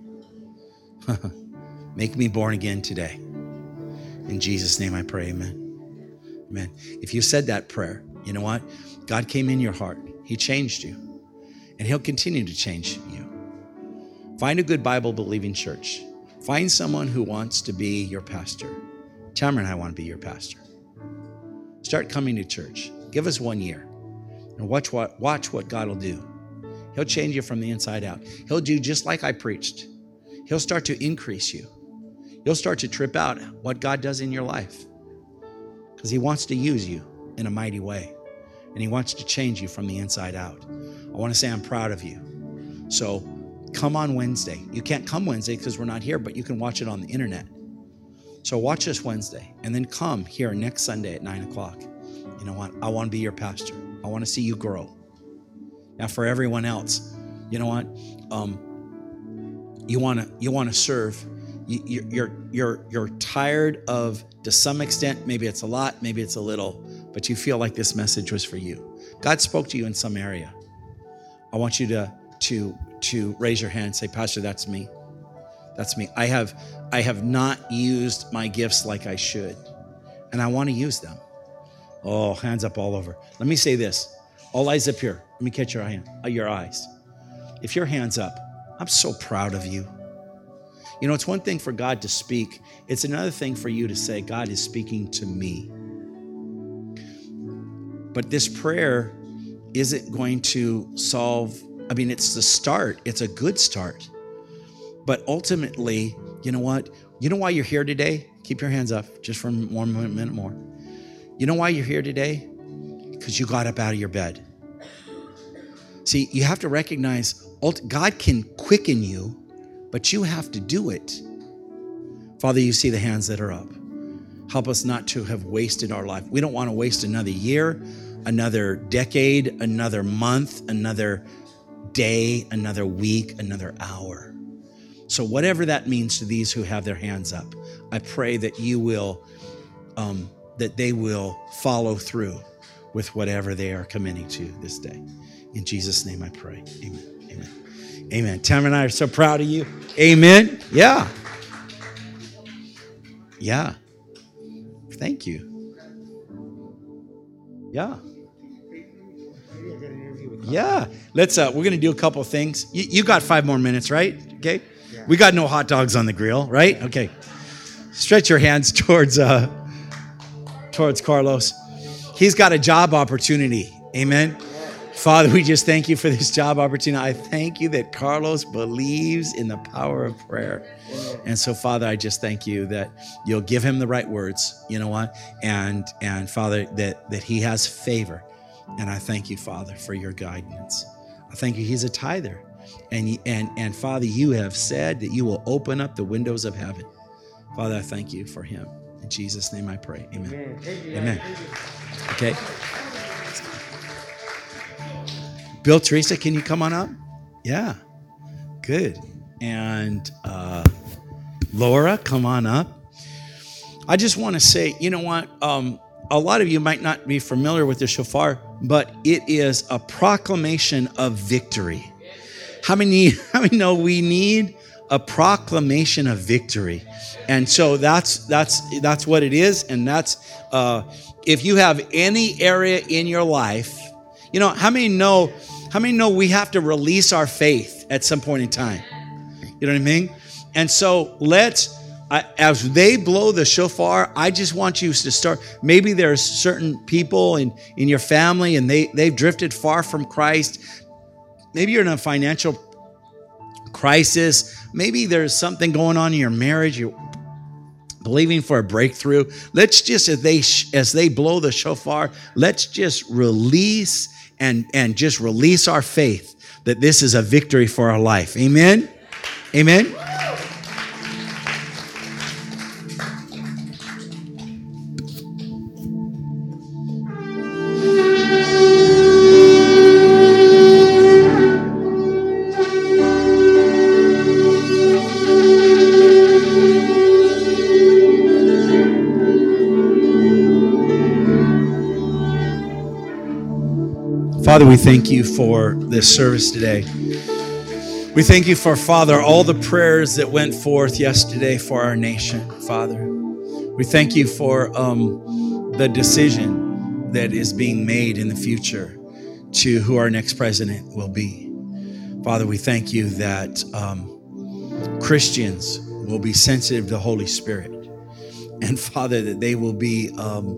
S1: Make me born again today. In Jesus' name I pray, amen. Amen. If you said that prayer, you know what? God came in your heart. He changed you. And he'll continue to change you. Find a good Bible-believing church. Find someone who wants to be your pastor. Tamara and I want to be your pastor. Start coming to church. Give us 1 year. And watch what God will do. He'll change you from the inside out. He'll do just like I preached. He'll start to increase you. You'll start to trip out what God does in your life. Because he wants to use you in a mighty way. And he wants to change you from the inside out. I want to say I'm proud of you. So come on Wednesday. You can't come Wednesday because we're not here, but you can watch it on the internet. So watch us Wednesday. And then come here next Sunday at 9 o'clock. You know what? I want to be your pastor. I want to see you grow. Now, for everyone else, you know what? You want to serve. You're tired of, to some extent, maybe it's a lot, maybe it's a little, but you feel like this message was for you. God spoke to you in some area. I want you to raise your hand and say, Pastor, that's me. That's me. I have not used my gifts like I should, and I want to use them. Oh, hands up all over. Let me say this. All eyes up here. Let me catch your eyes. If your hand's up, I'm so proud of you. You know, it's one thing for God to speak. It's another thing for you to say, God is speaking to me. But this prayer isn't going to solve, it's the start. It's a good start. But ultimately, you know what? You know why you're here today? Keep your hands up just for 1 minute more. You know why you're here today? Because you got up out of your bed. See, you have to recognize God can quicken you, but you have to do it. Father, you see the hands that are up. Help us not to have wasted our life. We don't want to waste another year, another decade, another month, another day, another week, another hour. So whatever that means to these who have their hands up, I pray that you will, that they will follow through with whatever they are committing to this day. In Jesus' name I pray. Amen. Amen. Amen. Tamara and I are so proud of you. Amen. Yeah. Yeah. Thank you. Yeah. Yeah. Let's we're going to do a couple of things. You got 5 more minutes, right? Okay. We got no hot dogs on the grill, right? Okay. Stretch your hands towards Carlos. He's got a job opportunity. Amen. Father, we just thank you for this job opportunity. I thank you that Carlos believes in the power of prayer. And so, Father, I just thank you that you'll give him the right words, you know what? And Father, that he has favor. And I thank you, Father, for your guidance. I thank you. He's a tither. And Father, you have said that you will open up the windows of heaven. Father, I thank you for him. In Jesus' name I pray. Amen. Amen. Okay. Bill, Teresa, can you come on up? Yeah. Good. And Laura, come on up. I just want to say, you know what? A lot of you might not be familiar with the shofar, but it is a proclamation of victory. How many know we need a proclamation of victory? And so that's what it is. And that's if you have any area in your life, you know, how many know we have to release our faith at some point in time? You know what I mean? And so as they blow the shofar, I just want you to start. Maybe there's certain people in your family and they've drifted far from Christ. Maybe you're in a financial crisis. Maybe there's something going on in your marriage. You're believing for a breakthrough. Let's just, as they blow the shofar, let's just release and just release our faith that this is a victory for our life. Amen? Amen? Father, we thank you for this service today. We thank you for, Father, all the prayers that went forth yesterday for our nation, Father. We thank you for the decision that is being made in the future to who our next president will be. Father, we thank you that Christians will be sensitive to the Holy Spirit. And Father, that they will be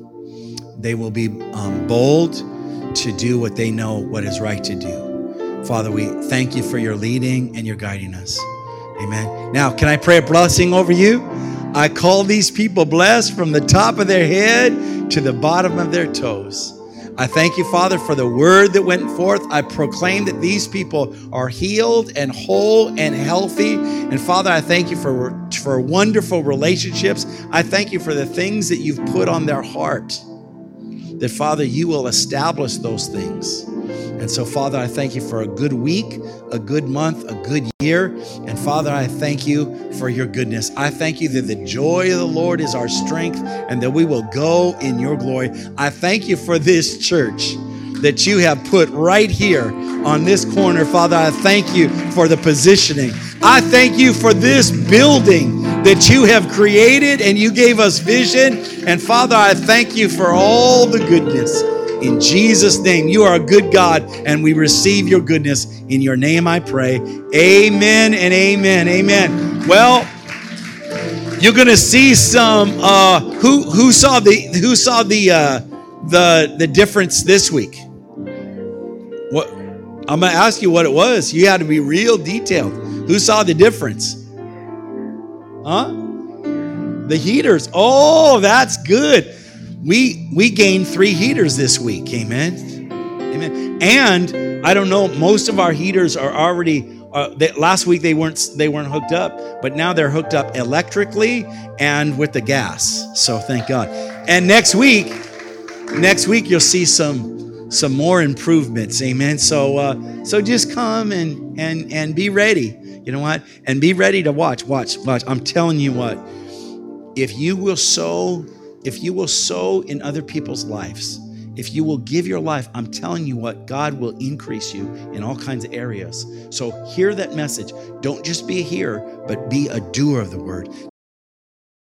S1: bold to do what they know what is right to do. Father, we thank you for your leading and your guiding us. Amen. Now, can I pray a blessing over you? I call these people blessed from the top of their head to the bottom of their toes. I thank you, Father, for the word that went forth. I proclaim that these people are healed and whole and healthy. And Father, I thank you for wonderful relationships. I thank you for the things that you've put on their heart. That, Father, you will establish those things. And so, Father, I thank you for a good week, a good month, a good year. And, Father, I thank you for your goodness. I thank you that the joy of the Lord is our strength and that we will go in your glory. I thank you for this church that you have put right here on this corner. Father, I thank you for the positioning. I thank you for this building that you have created and you gave us vision. And Father, I thank you for all the goodness. In Jesus' name, you are a good God and we receive your goodness. In your name I pray. Amen and amen. Amen. Well, you're going to see some, who saw the difference this week? What? I'm going to ask you what it was. You had to be real detailed. Who saw the difference? Huh? The heaters. Oh, that's good. We gained 3 heaters this week. Amen. Amen. And I don't know, most of our heaters are already last week they weren't hooked up, but now they're hooked up electrically and with the gas. So thank God. And next week you'll see some more improvements. Amen. So just come and be ready. You know what? And be ready to watch. I'm telling you what. If you will sow in other people's lives, if you will give your life, I'm telling you what, God will increase you in all kinds of areas. So hear that message. Don't just be a hearer, but be a doer of the word.